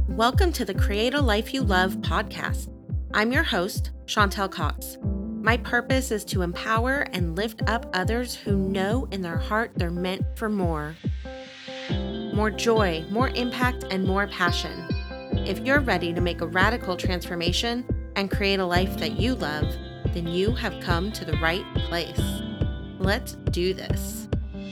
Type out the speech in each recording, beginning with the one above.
Welcome to the Create a Life You Love podcast. I'm your host, Chantel Cox. My purpose is to empower and lift up others who know in their heart they're meant for more. More joy, more impact, and more passion. If you're ready to make a radical transformation and create a life that you love, then you have come to the right place. Let's do this.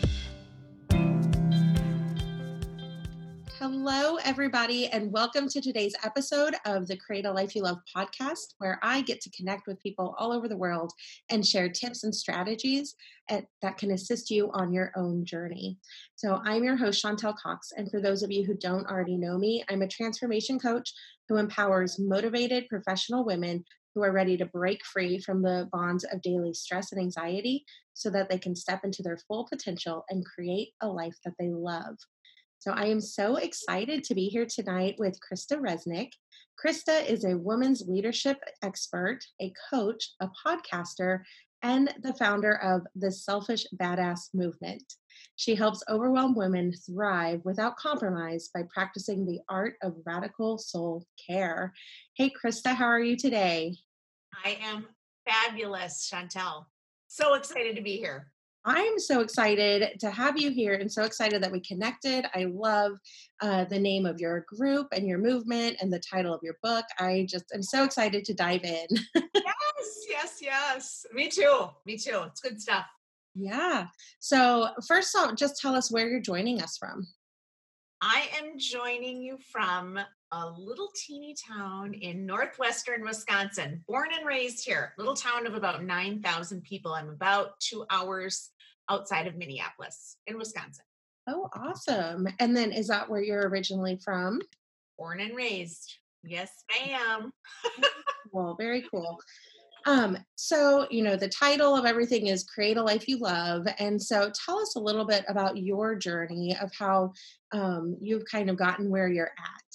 Hello, everybody, and welcome to today's episode of the Create a Life You Love podcast, where I get to connect with people all over the world and share tips and strategies that can assist you on your own journey. So I'm your host, Chantel Cox, and for those of you who don't already know me, I'm a transformation coach who empowers motivated professional women who are ready to break free from the bonds of daily stress and anxiety so that they can step into their full potential and create a life that they love. So I am so excited to be here tonight with Krista Resnick. Krista is a women's leadership expert, a coach, a podcaster, and the founder of the Selfish Badass movement. She helps overwhelmed women thrive without compromise by practicing the art of radical soul care. Hey, Krista, how are you today? I am fabulous, Chantel. So excited to be here. I'm so excited to have you here and so excited that we connected. I love the name of your group and your movement and the title of your book. I'm so excited to dive in. Yes. Me too. It's good stuff. Yeah. So, first off, just tell us where you're joining us from. I am joining you from a little teeny town in northwestern Wisconsin, born and raised here, little town of about 9,000 people. I'm about 2 hours outside of Minneapolis in Wisconsin. Oh, awesome. And then is that where you're originally from? Born and raised. Yes, ma'am. Well, very cool. So, the title of everything is Create a Life You Love. And so tell us a little bit about your journey of how you've kind of gotten where you're at.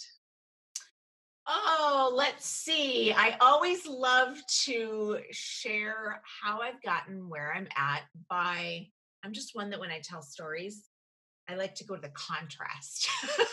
Oh, let's see. I always love to share how I've gotten where I'm at I'm just one that when I tell stories, I like to go to the contrast.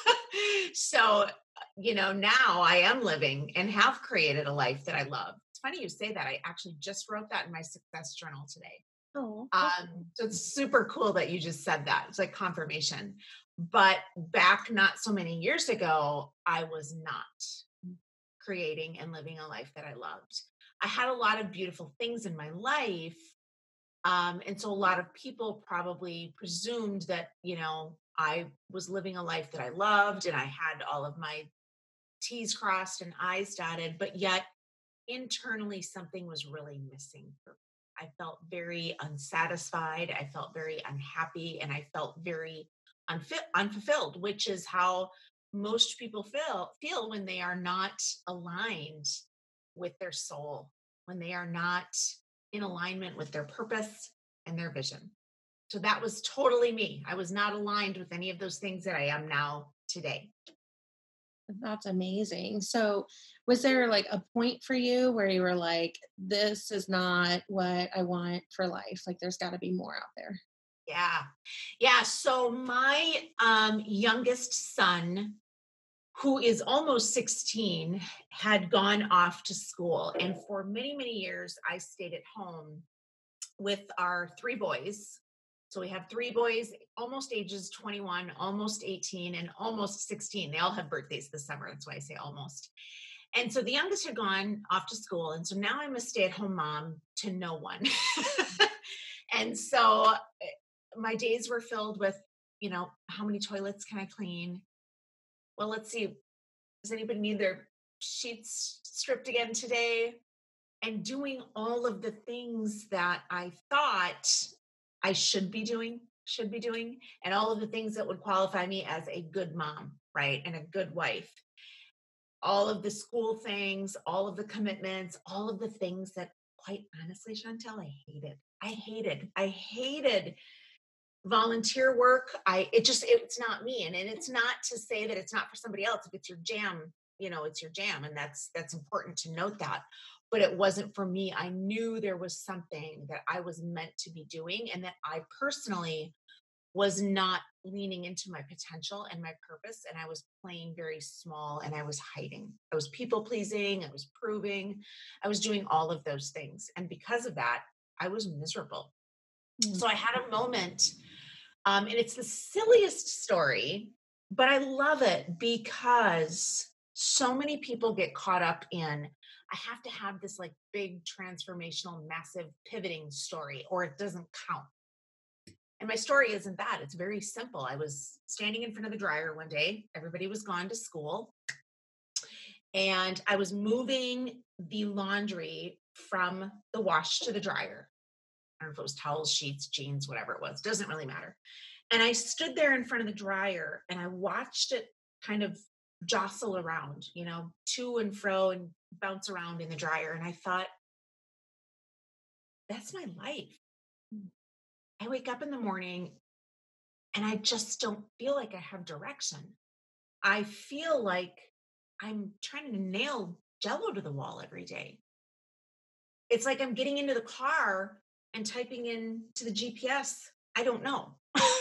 So, now I am living and have created a life that I love. It's funny you say that. I actually just wrote that in my success journal today. Oh, So it's super cool that you just said that. It's like confirmation. But back not so many years ago, I was not creating and living a life that I loved. I had a lot of beautiful things in my life. And so a lot of people probably presumed that, I was living a life that I loved and I had all of my T's crossed and I's dotted, but yet internally something was really missing. I felt very unsatisfied. I felt very unhappy and I felt very unfulfilled, which is how most people feel when they are not aligned with their soul, when they are not in alignment with their purpose and their vision. So that was totally me. I was not aligned with any of those things that I am now today. that's amazing. So, was there like a point for you where you were like, this is not what I want for life? Like, there's got to be more out there. Yeah. So my youngest son, who is almost 16, had gone off to school. And for many, many years, I stayed at home with our 3 boys. So we have 3 boys, almost ages 21, almost 18, and almost 16. They all have birthdays this summer. That's why I say almost. And so the youngest had gone off to school. And so now I'm a stay-at-home mom to no one. And so my days were filled with, how many toilets can I clean? Well, let's see. Does anybody need their sheets stripped again today? And doing all of the things that I thought I should be doing, and all of the things that would qualify me as a good mom, right? And a good wife. All of the school things, all of the commitments, all of the things that, quite honestly, Chantel, I hated volunteer work. It's not me. And it's not to say that it's not for somebody else. If it's your jam, it's your jam. And that's important to note that. But it wasn't for me. I knew there was something that I was meant to be doing and that I personally was not leaning into my potential and my purpose. And I was playing very small and I was hiding. I was people pleasing. I was proving. I was doing all of those things. And because of that, I was miserable. Mm. So I had a moment, and it's the silliest story, but I love it because so many people get caught up in, I have to have this like big transformational, massive pivoting story, or it doesn't count. And my story isn't that. It's very simple. I was standing in front of the dryer one day. Everybody was gone to school. And I was moving the laundry from the wash to the dryer. I don't know if it was towels, sheets, jeans, whatever it was. Doesn't really matter. And I stood there in front of the dryer and I watched it kind of jostle around, to and fro and bounce around in the dryer. And I thought, that's my life. I wake up in the morning and I just don't feel like I have direction. I feel like I'm trying to nail jello to the wall every day. It's like I'm getting into the car and typing in to the GPS. I don't know.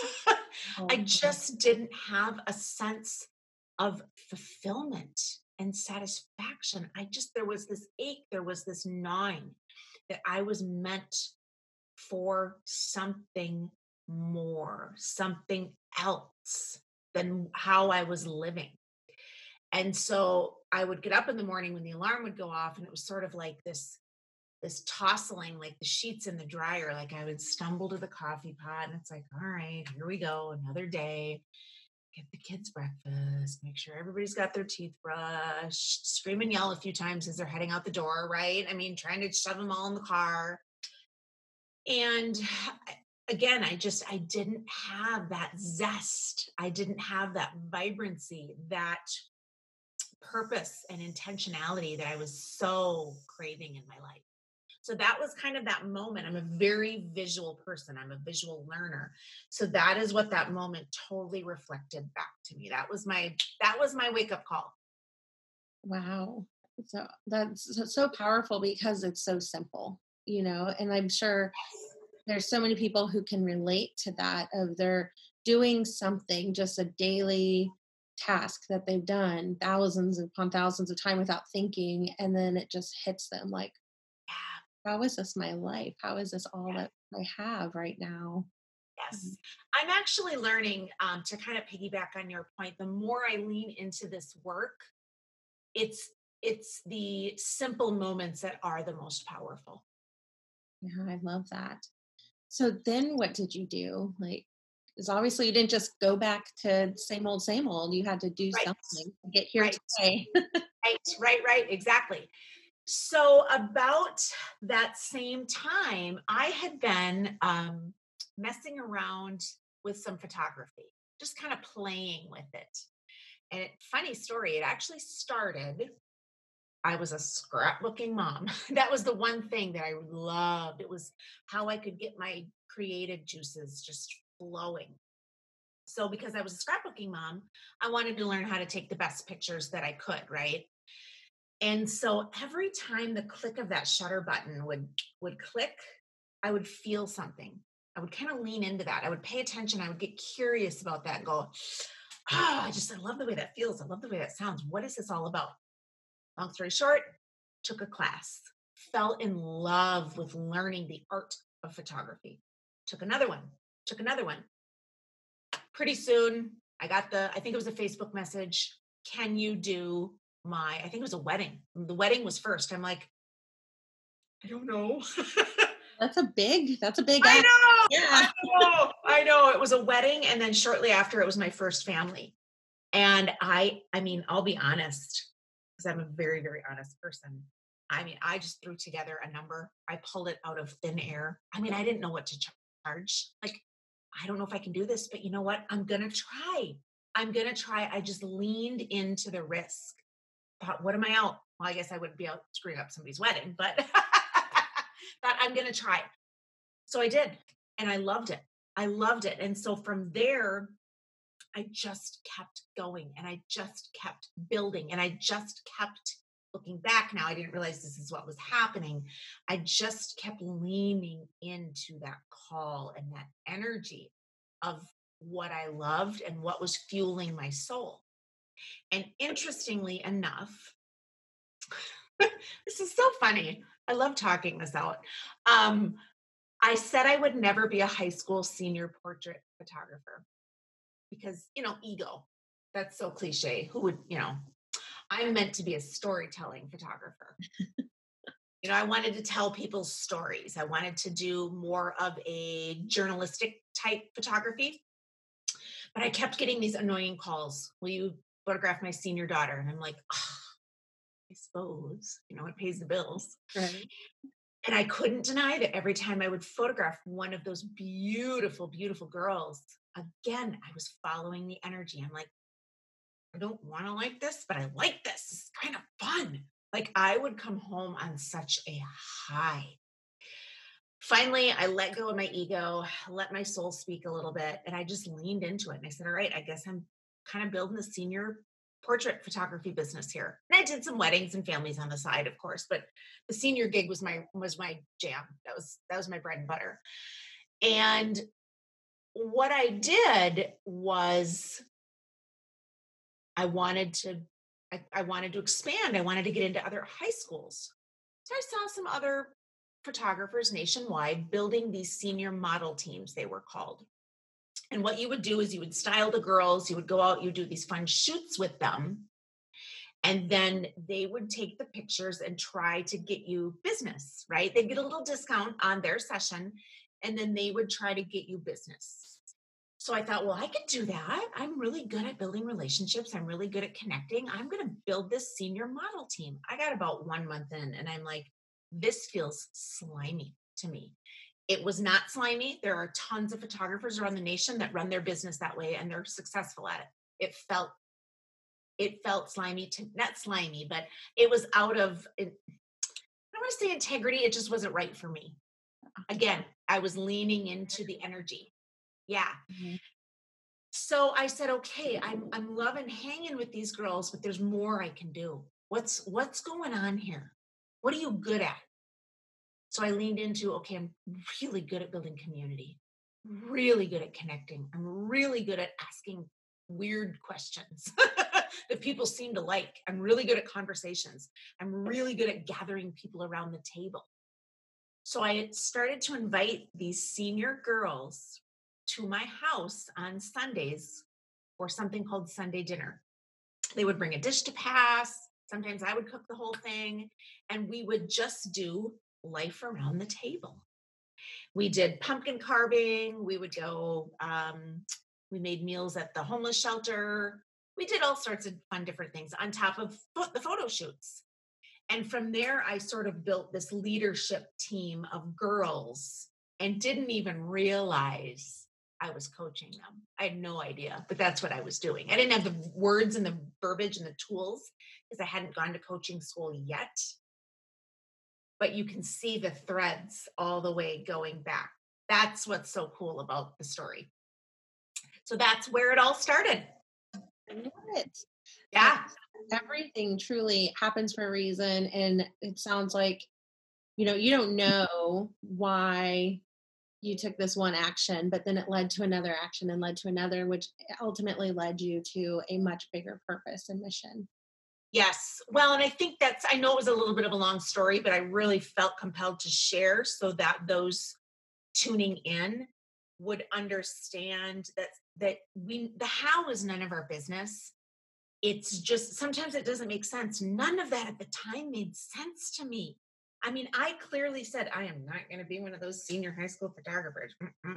I just didn't have a sense of fulfillment and satisfaction. There was this ache, there was this gnawing that I was meant for something more, something else than how I was living. And so I would get up in the morning when the alarm would go off, and it was sort of like this tossling, like the sheets in the dryer. Like I would stumble to the coffee pot and it's like, all right, here we go. Another day, get the kids breakfast, make sure everybody's got their teeth brushed, scream and yell a few times as they're heading out the door. Right. I mean, trying to shove them all in the car. And again, I didn't have that zest. I didn't have that vibrancy, that purpose and intentionality that I was so craving in my life. So that was kind of that moment. I'm a very visual person. I'm a visual learner. So that is what that moment totally reflected back to me. That was my wake up call. Wow. So that's so powerful because it's so simple, and I'm sure there's so many people who can relate to that, of they're doing something, just a daily task that they've done thousands upon thousands of time without thinking, and then it just hits them like, how is this my life? How is this all that I have right now? Yes. I'm actually learning, to kind of piggyback on your point. The more I lean into this work, it's the simple moments that are the most powerful. Yeah, I love that. So then what did you do? Like, because obviously you didn't just go back to same old. You had to do Right. something to get here Right. today. Right. Exactly. So about that same time, I had been messing around with some photography, just kind of playing with it. And funny story, it actually started. I was a scrapbooking mom. That was the one thing that I loved. It was how I could get my creative juices just flowing. So because I was a scrapbooking mom, I wanted to learn how to take the best pictures that I could, right? And so every time the click of that shutter button would click, I would feel something. I would kind of lean into that. I would pay attention. I would get curious about that and go, I love the way that feels. I love the way that sounds. What is this all about? Long story short, took a class, fell in love with learning the art of photography. Took another one. Pretty soon, I think it was a Facebook message. Can you do I think it was a wedding. The wedding was first. I'm like, I don't know. That's a big I ask. know. Yeah. I know. It was a wedding. And then shortly after, it was my first family. And I mean, I'll be honest, because I'm a very, very honest person. I mean, I just threw together a number. I pulled it out of thin air. I mean, I didn't know what to charge. Like, I don't know if I can do this, but you know what? I'm going to try. I just leaned into the risk. Thought, what am I out? Well, I guess I wouldn't be out screwing up somebody's wedding, but thought I'm going to try. So I did. And I loved it. And so from there, I just kept going and I just kept building and I just kept looking back. Now I didn't realize this is what was happening. I just kept leaning into that call and that energy of what I loved and what was fueling my soul. And interestingly enough, this is so funny. I love talking this out. Um, I said I would never be a high school senior portrait photographer because, ego. That's so cliche. Who would, I'm meant to be a storytelling photographer. I wanted to tell people's stories. I wanted to do more of a journalistic type photography, but I kept getting these annoying calls. Will you photograph my senior daughter? And I'm like, oh, I suppose, it pays the bills. Right. And I couldn't deny that every time I would photograph one of those beautiful, beautiful girls, again, I was following the energy. I'm like, I don't want to like this, but I like this. It's kind of fun. Like I would come home on such a high. Finally, I let go of my ego, let my soul speak a little bit, and I just leaned into it. And I said, all right, I guess I'm kind of building the senior portrait photography business here. And I did some weddings and families on the side, of course, but the senior gig was my jam. That was my bread and butter. And what I did was I wanted to expand. I wanted to get into other high schools. So I saw some other photographers nationwide building these senior model teams, they were called. And what you would do is you would style the girls, you would go out, you do these fun shoots with them. And then they would take the pictures and try to get you business, right? They'd get a little discount on their session, and then they would try to get you business. So I thought, well, I could do that. I'm really good at building relationships. I'm really good at connecting. I'm going to build this senior model team. I got about 1 month in, and I'm like, this feels slimy to me. It was not slimy. There are tons of photographers around the nation that run their business that way, and they're successful at it. It felt slimy to, not slimy, but it was out of, I don't want to say integrity. It just wasn't right for me. Again, I was leaning into the energy. Yeah. Mm-hmm. So I said, okay, I'm loving hanging with these girls, but there's more I can do. What's going on here? What are you good at? So I leaned into, okay, I'm really good at building community, really good at connecting. I'm really good at asking weird questions that people seem to like. I'm really good at conversations. I'm really good at gathering people around the table. So I started to invite these senior girls to my house on Sundays for something called Sunday dinner. They would bring a dish to pass. Sometimes I would cook the whole thing, and we would just do life around the table. We did pumpkin carving. We would go, we made meals at the homeless shelter. We did all sorts of fun, different things on top of the photo shoots. And from there, I sort of built this leadership team of girls and didn't even realize I was coaching them. I had no idea, but that's what I was doing. I didn't have the words and the verbiage and the tools because I hadn't gone to coaching school yet. But you can see the threads all the way going back. That's what's so cool about the story. So that's where it all started. I love it. Yeah. Everything truly happens for a reason. And it sounds like, you don't know why you took this one action, but then it led to another action and led to another, which ultimately led you to a much bigger purpose and mission. Yes. Well, and I think I know it was a little bit of a long story, but I really felt compelled to share so that those tuning in would understand that the how is none of our business. It's just, sometimes it doesn't make sense. None of that at the time made sense to me. I mean, I clearly said, I am not going to be one of those senior high school photographers.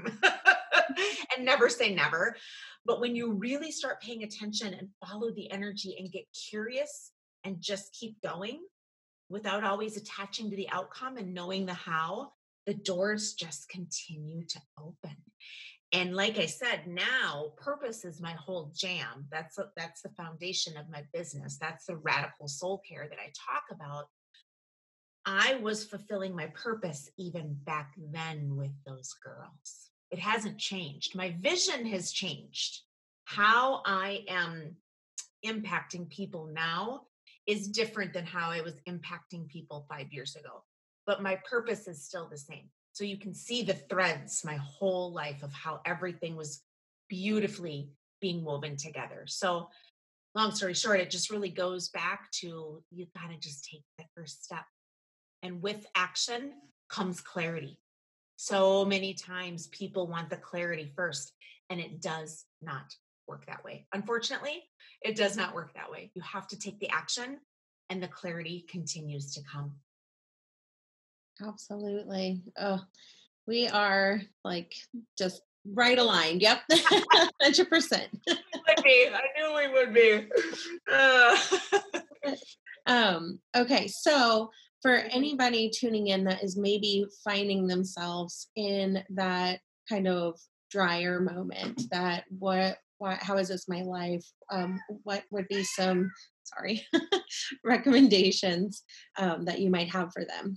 And never say never. But when you really start paying attention and follow the energy and get curious and just keep going without always attaching to the outcome and knowing the how, the doors just continue to open. And like I said, now purpose is my whole jam. That's the foundation of my business. That's the radical soul care that I talk about. I was fulfilling my purpose even back then with those girls. It hasn't changed. My vision has changed. How I am impacting people now is different than how I was impacting people 5 years ago. But my purpose is still the same. So you can see the threads my whole life of how everything was beautifully being woven together. So long story short, it just really goes back to you got to just take the first step. And with action comes clarity. So many times people want the clarity first, and it does not work that way. Unfortunately, it does not work that way. You have to take the action, and the clarity continues to come. Absolutely. Oh, we are like just right aligned. Yep. 100%. Would be. I knew we would be. Okay, so for anybody tuning in that is maybe finding themselves in that kind of drier moment, that what how is this my life? What would be some sorry recommendations that you might have for them?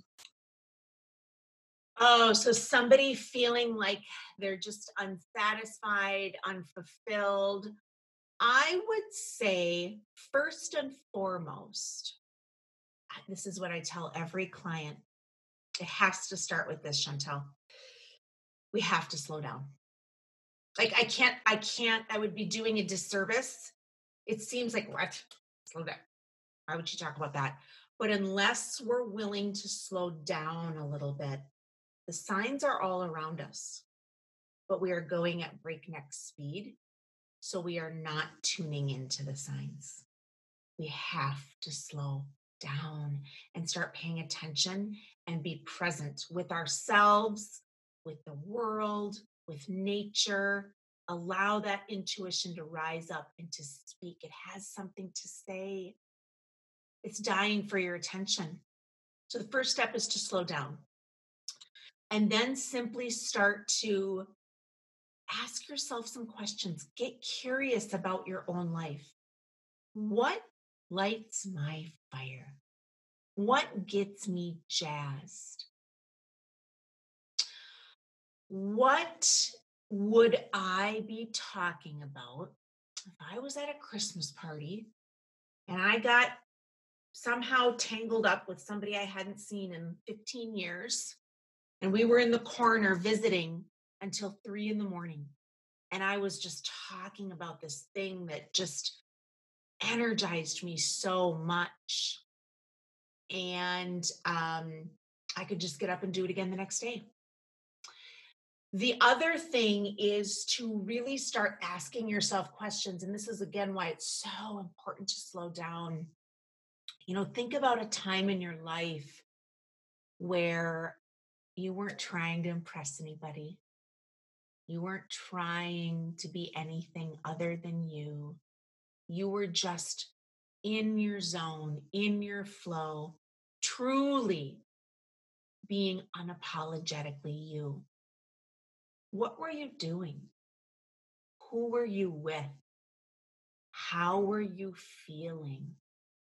Oh, so somebody feeling like they're just unsatisfied, unfulfilled. I would say, first and foremost, this is what I tell every client. It has to start with this, Chantel. We have to slow down. Like I would be doing a disservice. It seems like what? Slow down. Why would you talk about that? But unless we're willing to slow down a little bit, the signs are all around us, but we are going at breakneck speed. So we are not tuning into the signs. We have to slow down and start paying attention and be present with ourselves, with the world, with nature. Allow that intuition to rise up and to speak. It has something to say. It's dying for your attention. So the first step is to slow down and then simply start to ask yourself some questions. Get curious about your own life. What lights my fire? What gets me jazzed? What would I be talking about if I was at a Christmas party and I got somehow tangled up with somebody I hadn't seen in 15 years and we were in the corner visiting until 3 in the morning? And I was just talking about this thing that just energized me so much. And I could just get up and do it again the next day. The other thing is to really start asking yourself questions. And this is, again, why it's so important to slow down. Think about a time in your life where you weren't trying to impress anybody. You weren't trying to be anything other than you. You were just in your zone, in your flow, truly being unapologetically you. What were you doing? Who were you with? How were you feeling?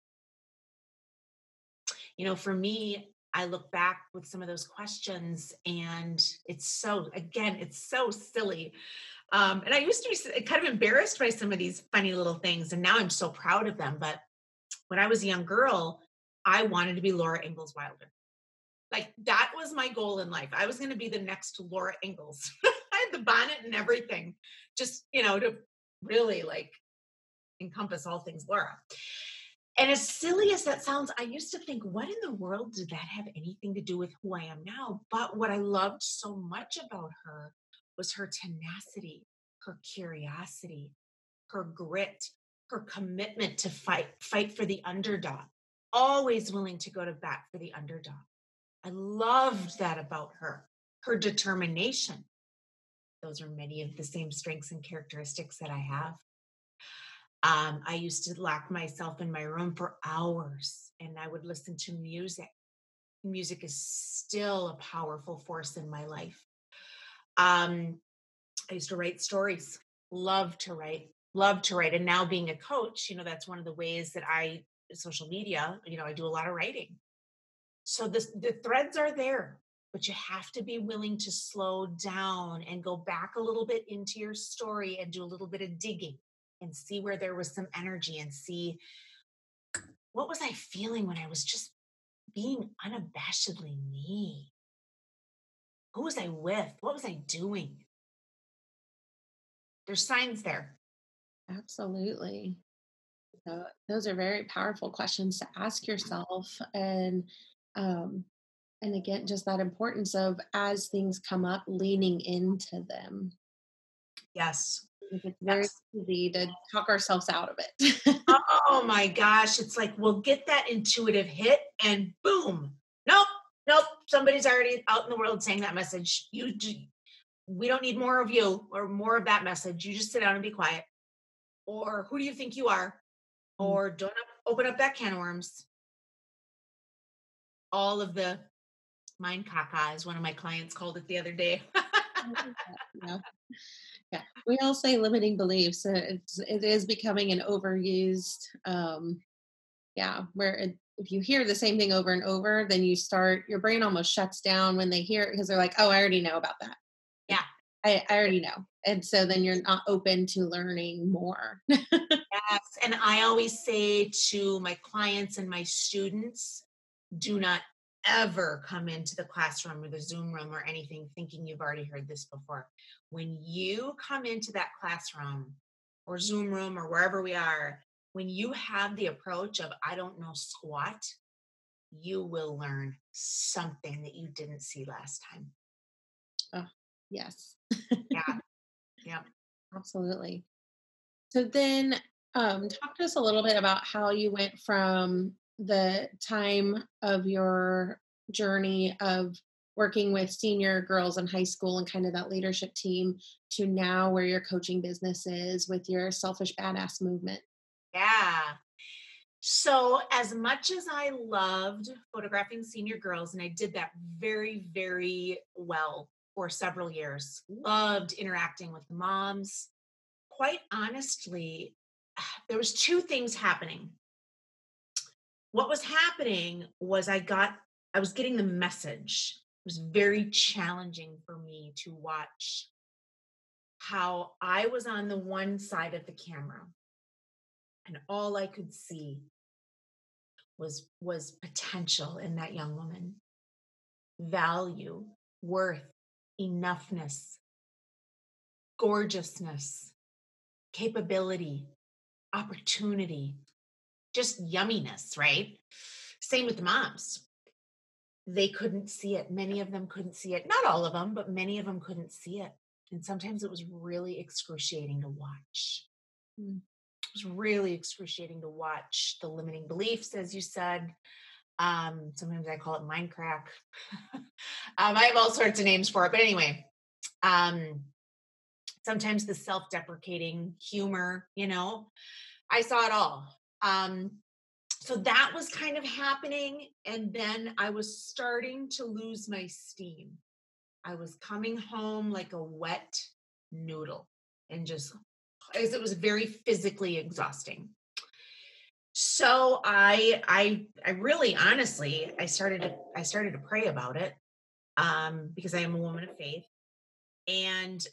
For me, I look back with some of those questions and it's so silly. And I used to be kind of embarrassed by some of these funny little things. And now I'm so proud of them. But when I was a young girl, I wanted to be Laura Ingalls Wilder. Like that was my goal in life. I was going to be the next Laura Ingalls. I had the bonnet and everything, just, to really like encompass all things Laura. And as silly as that sounds, I used to think, what in the world did that have anything to do with who I am now? But what I loved so much about her was her tenacity, her curiosity, her grit, her commitment to fight for the underdog, always willing to go to bat for the underdog. I loved that about her, her determination. Those are many of the same strengths and characteristics that I have. I used to lock myself in my room for hours and I would listen to music. Music is still a powerful force in my life. I used to write stories, love to write. And now being a coach, that's one of the ways that social media, I do a lot of writing. So the threads are there, but you have to be willing to slow down and go back a little bit into your story and do a little bit of digging and see where there was some energy and see what was I feeling when I was just being unabashedly me? Who was I with? What was I doing? There's signs there. Absolutely. So those are very powerful questions to ask yourself. Um, and again, just that importance of as things come up, leaning into them. Yes. It's very Yes. easy to talk ourselves out of it. Oh my gosh. It's like we'll get that intuitive hit and boom. Nope. Nope. Somebody's already out in the world saying that message. We don't need more of you or more of that message. You just sit down and be quiet. Or who do you think you are? Mm. Or don't open up that can of worms. All of the mind caca, as one of my clients called it the other day. Yeah. Yeah. We all say limiting beliefs. It is becoming an overused, yeah, where if you hear the same thing over and over, then your brain almost shuts down when they hear it because they're like, oh, I already know about that. Yeah. I already know. And so then you're not open to learning more. Yes. And I always say to my clients and my students, do not ever come into the classroom or the Zoom room or anything thinking you've already heard this before. When you come into that classroom or Zoom room or wherever we are, when you have the approach of, I don't know squat, you will learn something that you didn't see last time. Oh, yes, Yeah. Yeah. absolutely. So then, talk to us a little bit about how you went from the time of your journey of working with senior girls in high school and kind of that leadership team to now where your coaching business is with your Selfish Badass movement. Yeah. So, as much as I loved photographing senior girls, and I did that very, very well for several years, loved interacting with the moms. Quite honestly, there was two things happening. What was happening was I was getting the message. It was very challenging for me to watch how I was on the one side of the camera and all I could see was potential in that young woman, value, worth, enoughness, gorgeousness, capability, opportunity, just yumminess, right? Same with the moms. They couldn't see it. Many of them couldn't see it. Not all of them, but many of them couldn't see it. And sometimes it was really excruciating to watch. Mm. It was really excruciating to watch the limiting beliefs, as you said. Sometimes I call it mind crack. I have all sorts of names for it, but anyway, um, sometimes the self-deprecating humor, I saw it all. So that was kind of happening. And then I was starting to lose my steam. I was coming home like a wet noodle and just, it was very physically exhausting. So I really honestly I started to pray about it because I am a woman of faith, and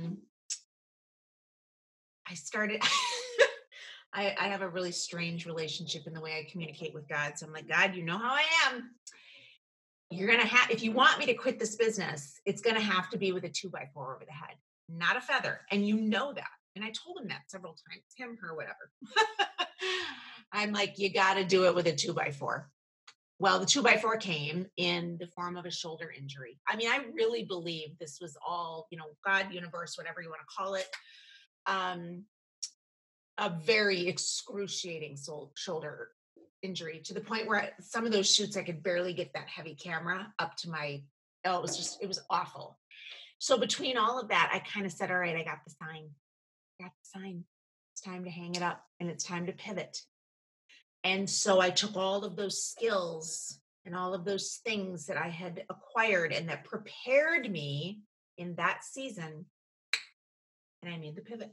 I started. I have a really strange relationship in the way I communicate with God. So I'm like, God, you know how I am. You're gonna have, if you want me to quit this business, it's gonna have to be with a 2x4 over the head, not a feather, and you know that. And I told him that several times, him, her, whatever. I'm like, you got to do it with a 2x4. Well, the 2x4 came in the form of a shoulder injury. I mean, I really believe this was all, God, universe, whatever you want to call it. Um, a very excruciating shoulder injury to the point where some of those shoots I could barely get that heavy camera up to my, oh, it was awful. So between all of that, I kind of said, all right, I got the sign. I got the sign. It's time to hang it up and it's time to pivot. And so I took all of those skills and all of those things that I had acquired and that prepared me in that season, and I made the pivot.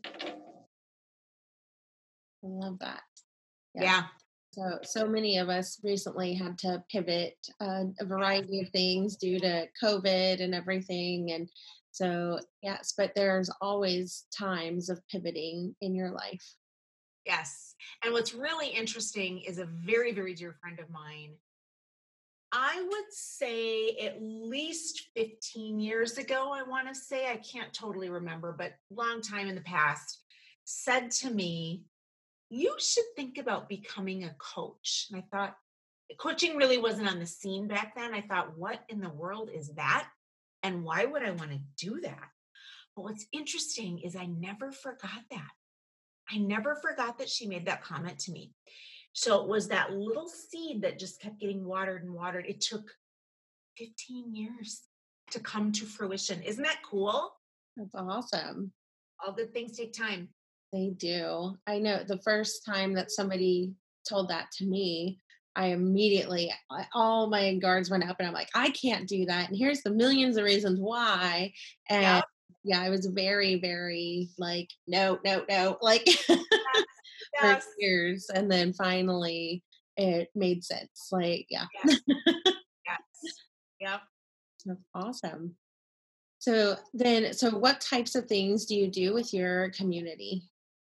I love that. Yes. Yeah. So many of us recently had to pivot a variety of things due to COVID and everything. And so, yes, but there's always times of pivoting in your life. Yes. And what's really interesting is a very, very dear friend of mine I would say at least 15 years ago, I want to say, I can't totally remember, but long time in the past, said to me, you should think about becoming a coach. And I thought, coaching really wasn't on the scene back then. I thought, what in the world is that? And why would I want to do that? But what's interesting is I never forgot that. I never forgot that she made that comment to me. So it was that little seed that just kept getting watered and watered. It took 15 years to come to fruition. Isn't that cool? That's awesome. All good things take time. They do. I know the first time that somebody told that to me, I immediately, all my guards went up and I'm like, I can't do that. And here's the millions of reasons why. And Yeah. yeah, I was very, very like, no, no, no, like for Yes. years. And then finally it made sense. Like, yeah, Yes. Yes. Yep. that's awesome. So what types of things do you do with your community?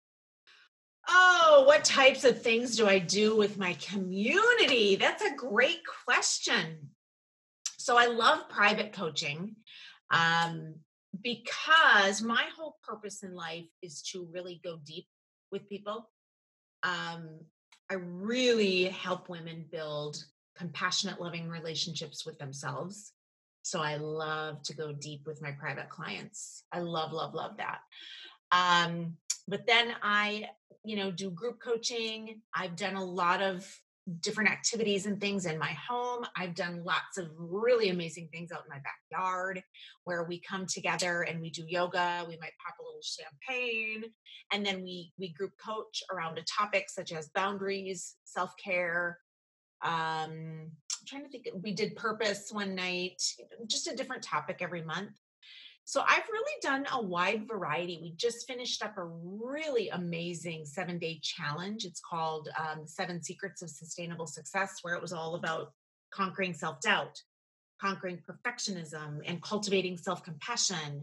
Oh, what types of things do I do with my community? That's a great question. So I love private coaching um, because my whole purpose in life is to really go deep with people. Um, I really help women build compassionate, loving relationships with themselves. So I love to go deep with my private clients. I love, love, love that. Um, but then I, do group coaching. I've done a lot of different activities and things in my home. I've done lots of really amazing things out in my backyard where we come together and we do yoga. We might pop a little champagne, and then we group coach around a topic such as boundaries, self-care. I'm trying to think. We did purpose one night, just a different topic every month. So I've really done a wide variety. We just finished up a really amazing 7-day challenge. It's called 7 Secrets of Sustainable Success, where it was all about conquering self-doubt, conquering perfectionism, and cultivating self-compassion,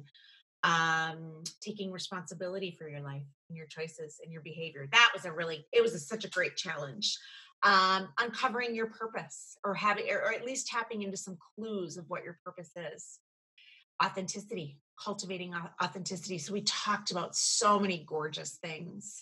taking responsibility for your life and your choices and your behavior. It was such a great challenge. Uncovering your purpose, or at least tapping into some clues of what your purpose is. Authenticity, cultivating authenticity. So we talked about so many gorgeous things.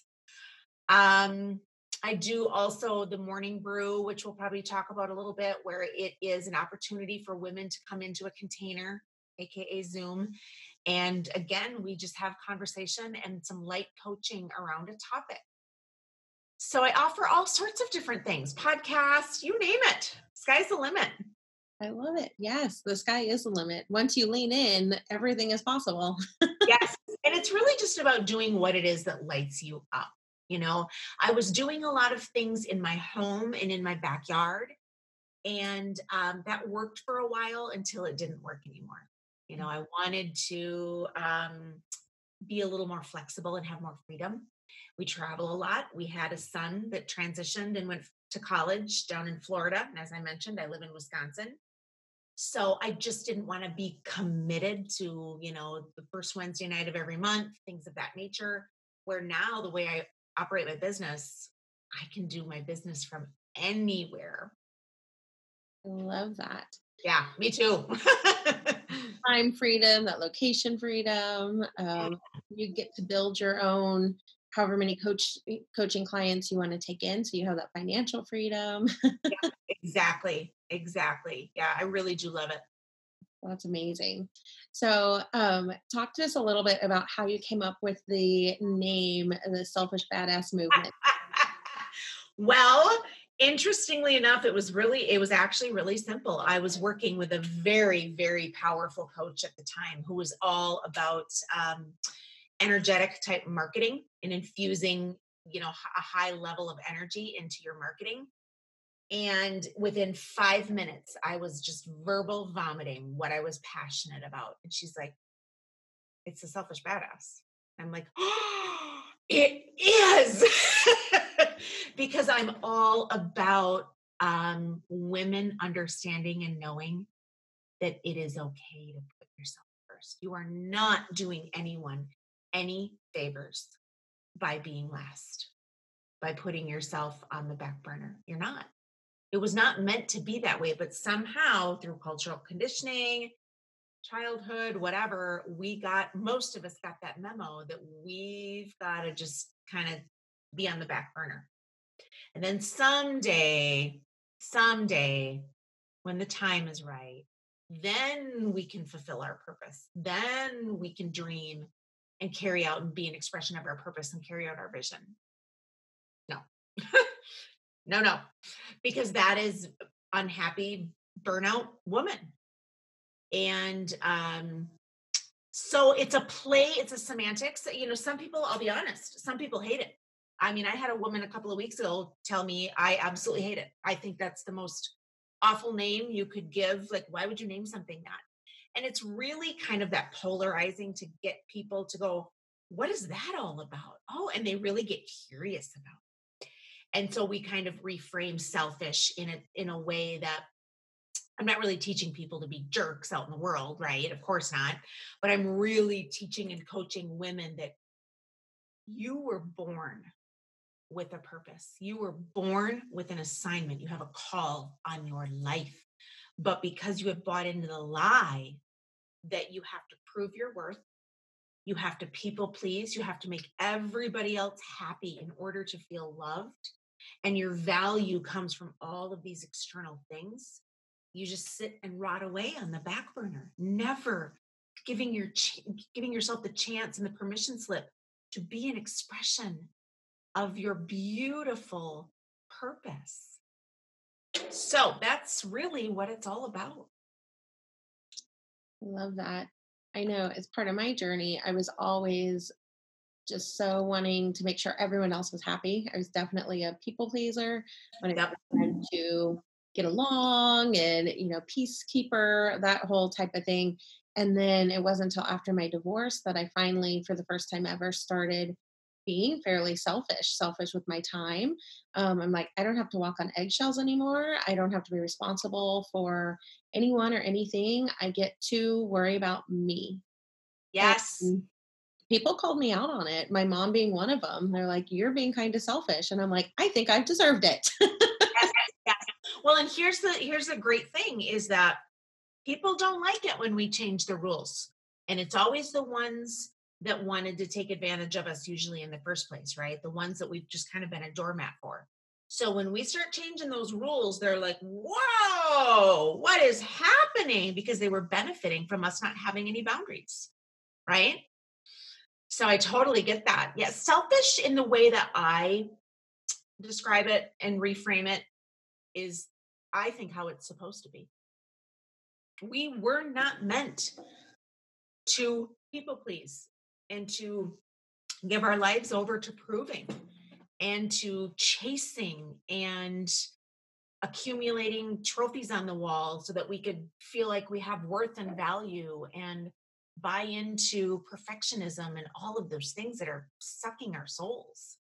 Um, I do also the morning brew, which we'll probably talk about a little bit, where it is an opportunity for women to come into a container, aka Zoom. And again, we just have conversation and some light coaching around a topic. So I offer all sorts of different things, podcasts, you name it. Sky's the limit. I love it. Yes, the sky is the limit. Once you lean in, everything is possible. Yes. And it's really just about doing what it is that lights you up. I was doing a lot of things in my home and in my backyard, and that worked for a while until it didn't work anymore. I wanted to be a little more flexible and have more freedom. We travel a lot. We had a son that transitioned and went to college down in Florida. And as I mentioned, I live in Wisconsin. So I just didn't want to be committed to, the first Wednesday night of every month, things of that nature. Where now the way I operate my business, I can do my business from anywhere. I love that. Yeah, me too. Time freedom, that location freedom. You get to build your own, however many coaching clients you want to take in, so you have that financial freedom. Yeah, exactly. Exactly. Yeah, I really do love it. That's amazing. So, talk to us a little bit about how you came up with the name, the Selfish Badass Movement. Well, interestingly enough, it was actually really simple. I was working with a very, very powerful coach at the time who was all about energetic type marketing and infusing, a high level of energy into your marketing. And within 5 minutes, I was just verbal vomiting what I was passionate about. And she's like, it's a selfish badass. I'm like, oh, it is. Because I'm all about women understanding and knowing that it is okay to put yourself first. You are not doing anyone any favors by being last, by putting yourself on the back burner. You're not. It was not meant to be that way, but somehow through cultural conditioning, childhood, whatever, most of us got that memo that we've got to just kind of be on the back burner. And then someday, when the time is right, then we can fulfill our purpose. Then we can dream and carry out and be an expression of our purpose and carry out our vision. No, no, because that is unhappy burnout woman. And so it's a semantics. Some people, I'll be honest, some people hate it. I mean, I had a woman a couple of weeks ago tell me, I absolutely hate it. I think that's the most awful name you could give. Like, why would you name something that? And it's really kind of that polarizing to get people to go, what is that all about? Oh, and they really get curious about it. And so we kind of reframe selfish in a way that I'm not really teaching people to be jerks out in the world, right? Of course not. But I'm really teaching and coaching women that you were born with a purpose. You were born with an assignment. You have a call on your life. But because you have bought into the lie that you have to prove your worth, you have to people please, you have to make everybody else happy in order to feel loved, and your value comes from all of these external things, you just sit and rot away on the back burner, never giving yourself the chance and the permission slip to be an expression of your beautiful purpose. So that's really what it's all about. Love that. I know as part of my journey, I was always just so wanting to make sure everyone else was happy. I was definitely a people pleaser when it Yep. was time to get along and, peacekeeper, that whole type of thing. And then it wasn't until after my divorce that I finally, for the first time ever, started being fairly selfish with my time. I'm like, I don't have to walk on eggshells anymore. I don't have to be responsible for anyone or anything. I get to worry about me. Yes. And people called me out on it, my mom being one of them. They're like, "You're being kind of selfish." And I'm like, "I think I've deserved it." Yes, yes. Well, and here's the great thing is that people don't like it when we change the rules. And it's always the ones that wanted to take advantage of us usually in the first place, right? The ones that we've just kind of been a doormat for. So when we start changing those rules, they're like, whoa, what is happening? Because they were benefiting from us not having any boundaries, right? So I totally get that. Yeah, selfish in the way that I describe it and reframe it is, I think, how it's supposed to be. We were not meant to people please and to give our lives over to proving and to chasing and accumulating trophies on the wall so that we could feel like we have worth and value and buy into perfectionism and all of those things that are sucking our souls.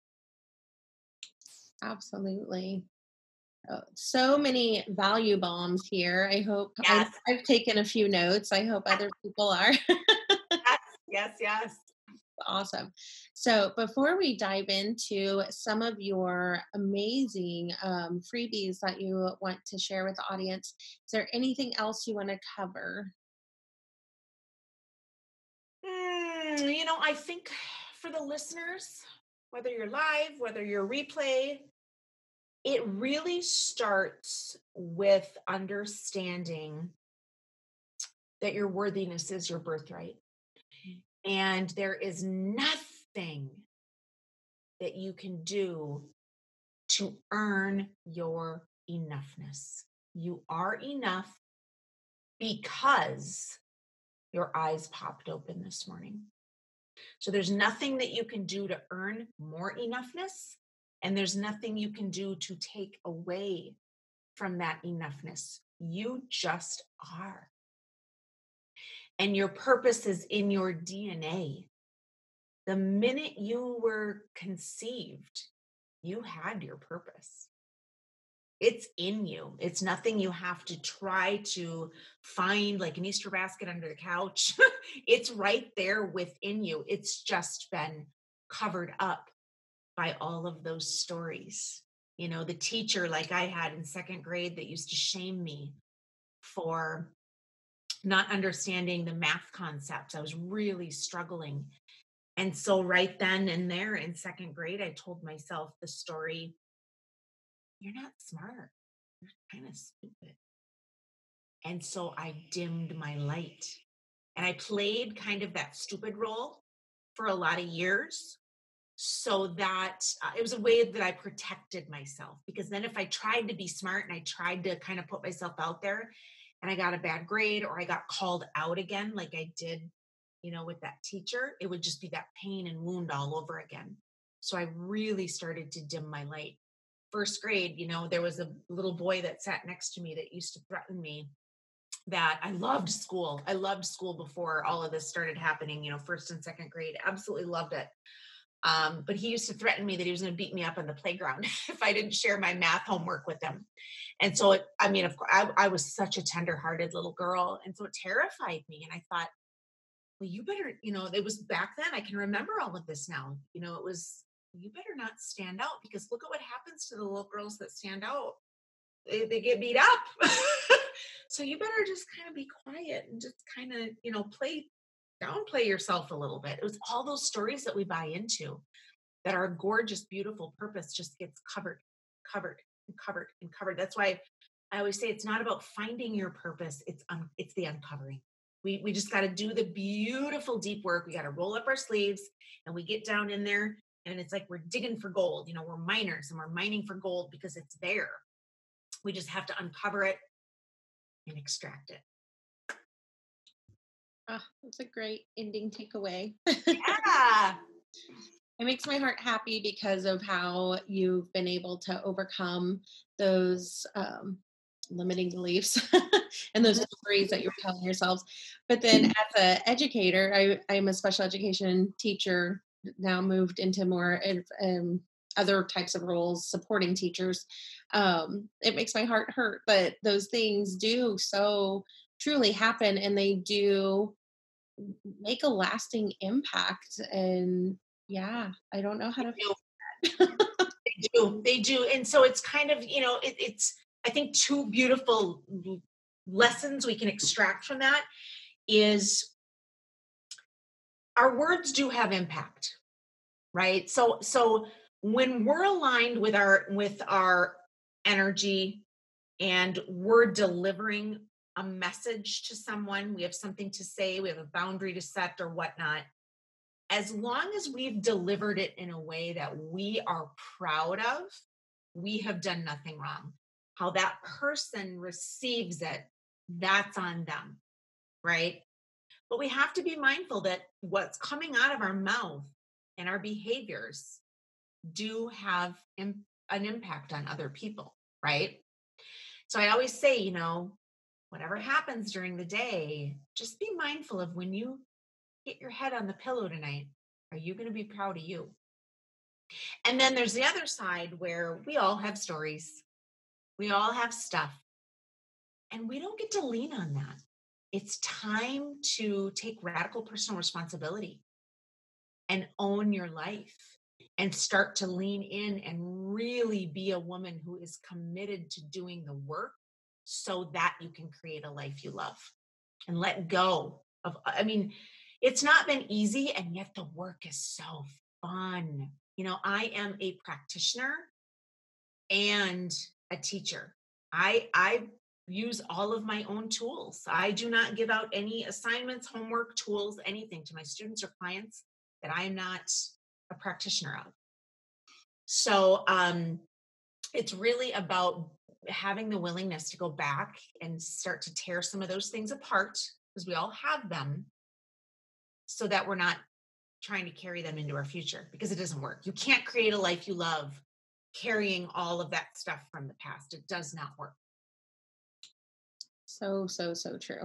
Absolutely. So many value bombs here. I hope Yes, I've taken a few notes. I hope other people are. yes. Awesome. So before we dive into some of your amazing freebies that you want to share with the audience, is there anything else you want to cover? I think for the listeners, whether you're live, whether you're replay, it really starts with understanding that your worthiness is your birthright. And there is nothing that you can do to earn your enoughness. You are enough because your eyes popped open this morning. So there's nothing that you can do to earn more enoughness, and there's nothing you can do to take away from that enoughness. You just are. And your purpose is in your DNA. The minute you were conceived, you had your purpose. It's in you. It's nothing you have to try to find like an Easter basket under the couch. It's right there within you. It's just been covered up by all of those stories, the teacher like I had in second grade that used to shame me for not understanding the math concepts. I was really struggling. And so right then and there in second grade, I told myself the story, you're not smart. You're kind of stupid. And so I dimmed my light. And I played kind of that stupid role for a lot of years so that it was a way that I protected myself. Because then if I tried to be smart and I tried to kind of put myself out there and I got a bad grade or I got called out again, like I did, with that teacher, it would just be that pain and wound all over again. So I really started to dim my light. First grade, there was a little boy that sat next to me that used to threaten me that I loved school. I loved school before all of this started happening, first and second grade. Absolutely loved it. But he used to threaten me that he was going to beat me up on the playground if I didn't share my math homework with him. And so, of course, I was such a tender-hearted little girl. And so it terrified me. And I thought, well, you better, it was back then. I can remember all of this now. It was, you better not stand out because look at what happens to the little girls that stand out. They get beat up. So you better just kind of be quiet and just kind of, downplay yourself a little bit. It was all those stories that we buy into that our gorgeous, beautiful purpose just gets covered, covered, and covered, and covered. That's why I always say it's not about finding your purpose. It's the uncovering. We just got to do the beautiful deep work. We got to roll up our sleeves and we get down in there and it's like we're digging for gold. We're miners and we're mining for gold because it's there. We just have to uncover it and extract it. Oh, that's a great ending takeaway. Yeah. It makes my heart happy because of how you've been able to overcome those limiting beliefs and those stories that you're telling yourselves. But then as an educator, I'm a special education teacher, now moved into more other types of roles, supporting teachers. It makes my heart hurt, but those things do so truly happen and they do make a lasting impact. And yeah, I don't know how They to do. fix that. They do. And so it's kind of, it's, I think, two beautiful lessons we can extract from that is our words do have impact, right? So when we're aligned with our energy and we're delivering a message to someone, we have something to say, we have a boundary to set or whatnot, as long as we've delivered it in a way that we are proud of, we have done nothing wrong. How that person receives it, that's on them, right? But we have to be mindful that what's coming out of our mouth and our behaviors do have an impact on other people, right? So I always say, whatever happens during the day, just be mindful of when you hit your head on the pillow tonight, are you going to be proud of you? And then there's the other side where we all have stories. We all have stuff. And we don't get to lean on that. It's time to take radical personal responsibility and own your life and start to lean in and really be a woman who is committed to doing the work so that you can create a life you love and let go of, it's not been easy and yet the work is so fun. I am a practitioner and a teacher. I use all of my own tools. I do not give out any assignments, homework, tools, anything to my students or clients that I am not a practitioner of. So it's really about having the willingness to go back and start to tear some of those things apart because we all have them so that we're not trying to carry them into our future because it doesn't work. You can't create a life you love carrying all of that stuff from the past. It does not work. So true.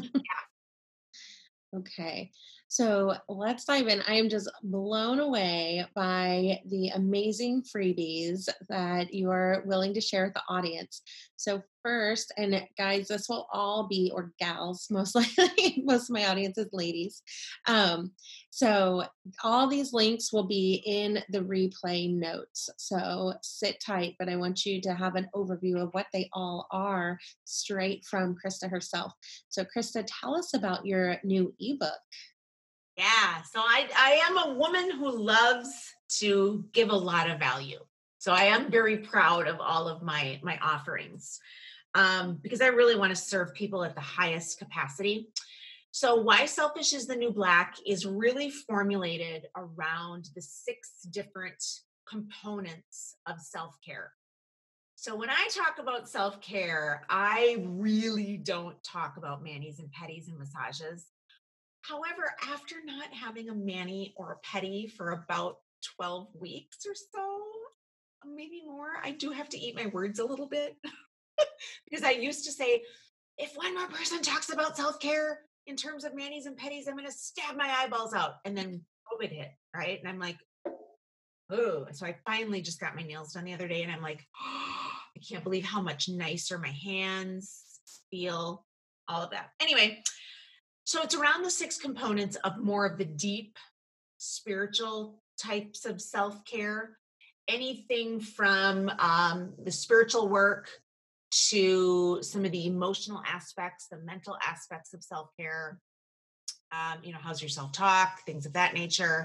Okay. So let's dive in. I am just blown away by the amazing freebies that you are willing to share with the audience. So first, and guys, this will all be, or gals, most likely, most of my audience is ladies. Um, so all these links will be in the replay notes. So sit tight, but I want you to have an overview of what they all are straight from Krista herself. So, Krista, tell us about your new ebook. Yeah. So I am a woman who loves to give a lot of value. So I am very proud of all of my offerings, because I really want to serve people at the highest capacity. So Why Selfish is the New Black is really formulated around the 6 different components of self-care. So when I talk about self-care, I really don't talk about manis and petties and massages. However, after not having a mani or a pedi for about 12 weeks or so, maybe more, I do have to eat my words a little bit because I used to say, if one more person talks about self-care in terms of manis and petties, I'm going to stab my eyeballs out. And then COVID hit, right? And I'm like, oh, so I finally just got my nails done the other day and I'm like, oh, I can't believe how much nicer my hands feel, all of that. Anyway, so it's around the 6 components of more of the deep spiritual types of self-care, anything from the spiritual work to some of the emotional aspects, the mental aspects of self-care. How's your self-talk, things of that nature.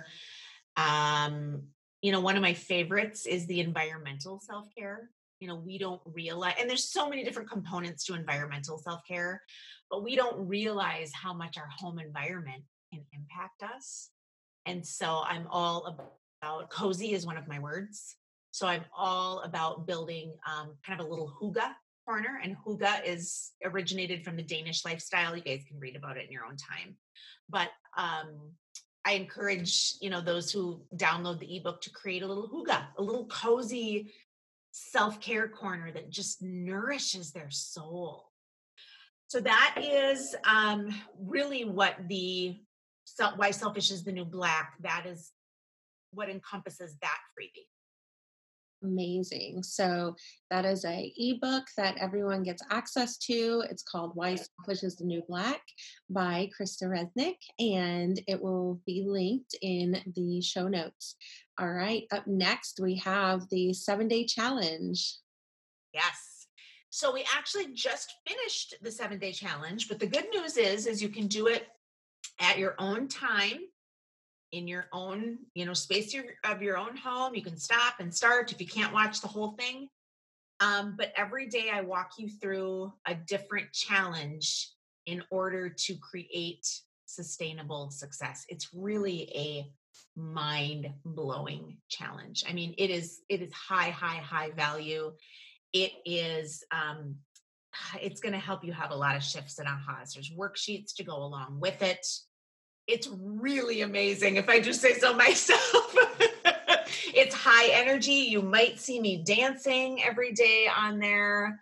One of my favorites is the environmental self-care. We don't realize, and there's so many different components to environmental self-care, but we don't realize how much our home environment can impact us. And so I'm all about, cozy is one of my words. So I'm all about building kind of a little hygge corner. And hygge is originated from the Danish lifestyle. You guys can read about it in your own time. But I encourage, those who download the ebook to create a little hygge, a little cozy self-care corner that just nourishes their soul. So that is really what Why Selfish is the New Black. That is what encompasses that freebie. Amazing. So that is a ebook that everyone gets access to. It's called Why Selfish is the New Black by Krista Resnick, and it will be linked in the show notes. All right. Up next, we have the 7-day challenge. Yes. So we actually just finished the 7-day challenge, but the good news is you can do it at your own time, in your own, space of your own home. You can stop and start if you can't watch the whole thing. But every day I walk you through a different challenge in order to create sustainable success. It's really a mind-blowing challenge. I mean, it is high value. It is, it's going to help you have a lot of shifts and ahas. There's worksheets to go along with it. It's really amazing, if I do say so myself. It's high energy. You might see me dancing every day on there.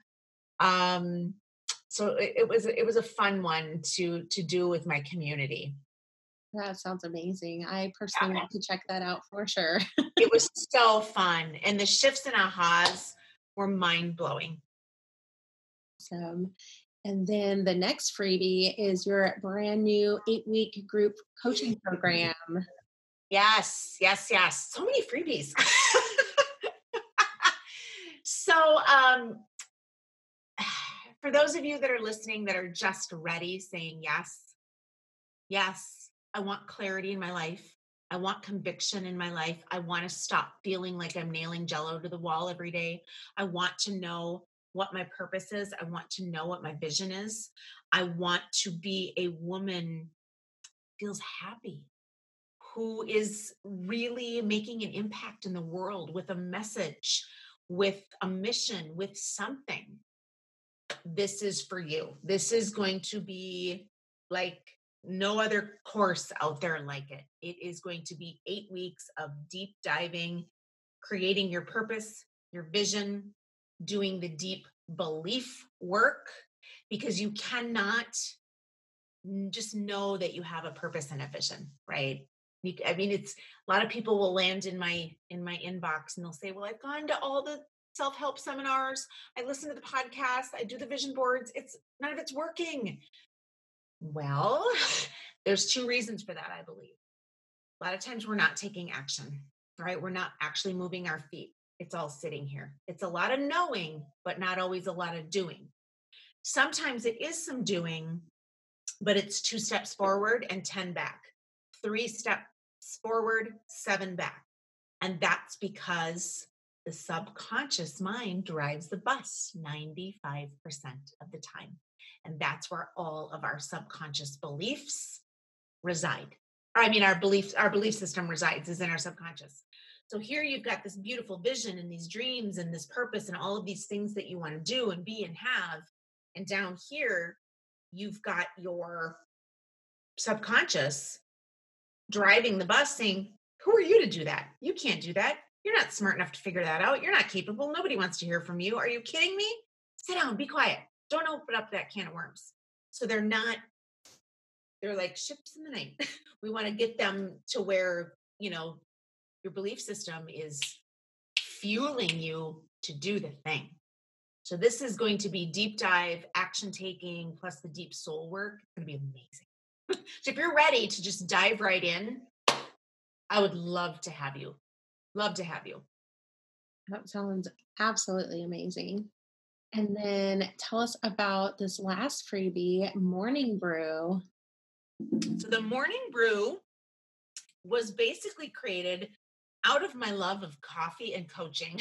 So it was a fun one to do with my community. That sounds amazing. I personally want to check that out for sure. It was so fun. And the shifts and ahas were mind-blowing. Awesome. And then the next freebie is your brand new 8-week group coaching program. Yes. So many freebies. So, for those of you that are listening that are just ready, saying yes, I want clarity in my life. I want conviction in my life. I want to stop feeling like I'm nailing Jello to the wall every day. I want to know what my purpose is. I want to know what my vision is. I want to be a woman who feels happy, who is really making an impact in the world with a message, with a mission, with something. This is for you. This is going to be like no other course out there like it. It is going to be 8 weeks of deep diving, creating your purpose, your vision, doing the deep belief work, because you cannot just know that you have a purpose and a vision, right? It's a lot of people will land in my inbox and they'll say, well, I've gone to all the self-help seminars. I listen to the podcast. I do the vision boards. None of it's working. Well, there's two reasons for that, I believe. A lot of times we're not taking action, right? We're not actually moving our feet. It's all sitting here. It's a lot of knowing, but not always a lot of doing. Sometimes it is some doing, but it's 2 steps forward and 10 back, 3 steps forward, 7 back. And that's because the subconscious mind drives the bus 95% of the time. And that's where all of our subconscious beliefs reside. Our belief system resides is in our subconscious. So here you've got this beautiful vision and these dreams and this purpose and all of these things that you want to do and be and have. And down here, you've got your subconscious driving the bus saying, who are you to do that? You can't do that. You're not smart enough to figure that out. You're not capable. Nobody wants to hear from you. Are you kidding me? Sit down, be quiet. Don't open up that can of worms. So they're like ships in the night. We want to get them to where, your belief system is fueling you to do the thing. So this is going to be deep dive, action taking, plus the deep soul work. It's going to be amazing. So if you're ready to just dive right in, I would love to have you. Love to have you. That sounds absolutely amazing. And then tell us about this last freebie, Morning Brew. So the Morning Brew was basically created out of my love of coffee and coaching.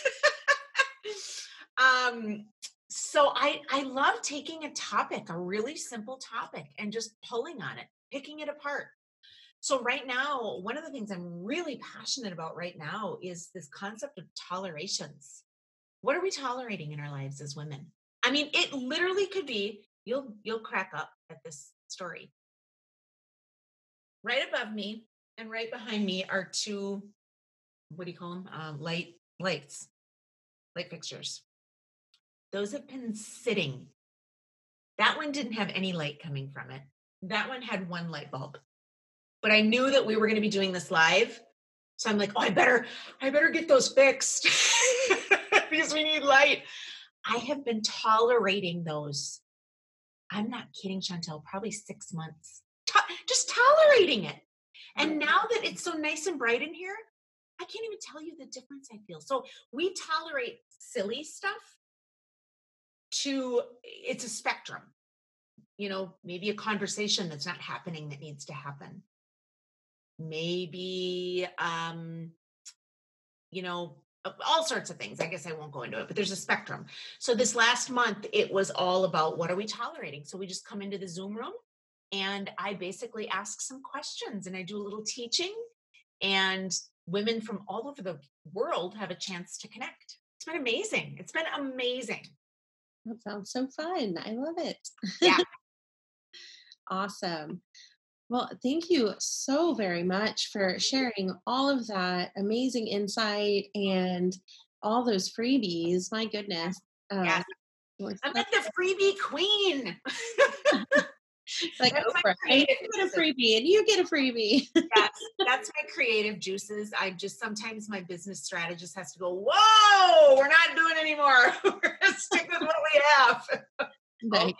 So I love taking a topic, a really simple topic, and just pulling on it, picking it apart. So right now, one of the things I'm really passionate about right now is this concept of tolerations. What are we tolerating in our lives as women? I mean, it literally could be, you'll crack up at this story. Right above me and right behind me are 2, what do you call them? Light fixtures. Those have been sitting. That one didn't have any light coming from it. That one had 1 light bulb. But I knew that we were going to be doing this live. So I'm like, I better get those fixed because we need light. I have been tolerating those. I'm not kidding, Chantel, probably 6 months. Just tolerating it. And now that it's so nice and bright in here, I can't even tell you the difference I feel. So we tolerate silly stuff it's a spectrum. Maybe a conversation that's not happening that needs to happen. Maybe, all sorts of things. I guess I won't go into it, but there's a spectrum. So this last month, it was all about what are we tolerating? So we just come into the Zoom room and I basically ask some questions and I do a little teaching, and women from all over the world have a chance to connect. It's been amazing. It's been amazing. That sounds so fun. I love it. Yeah. Awesome. Well, thank you so very much for sharing all of that amazing insight and all those freebies. My goodness. Yes. I'm like the freebie queen. Like Oprah, you get a freebie and you get a freebie. Yes, that's my creative juices. Sometimes my business strategist has to go, whoa, we're not doing anymore. We're going to stick with what we have. Okay.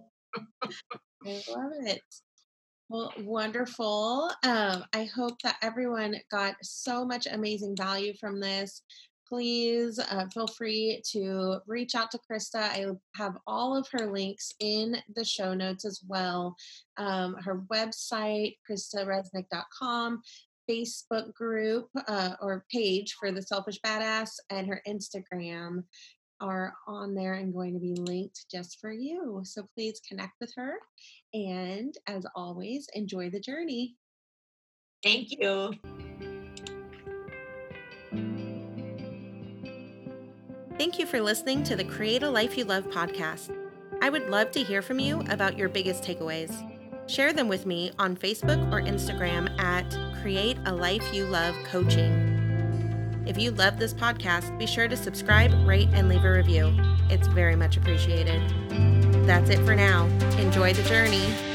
I love it. Well, wonderful. I hope that everyone got so much amazing value from this. Please feel free to reach out to Krista. I have all of her links in the show notes as well. Her website, KristaResnick.com, Facebook group or page for The Selfish Badass, and her Instagram are on there and going to be linked just for you. So please connect with her. And as always, enjoy the journey. Thank you. Thank you for listening to the Create a Life You Love podcast. I would love to hear from you about your biggest takeaways. Share them with me on Facebook or Instagram at Create a Life You Love Coaching. If you love this podcast, be sure to subscribe, rate, and leave a review. It's very much appreciated. That's it for now. Enjoy the journey.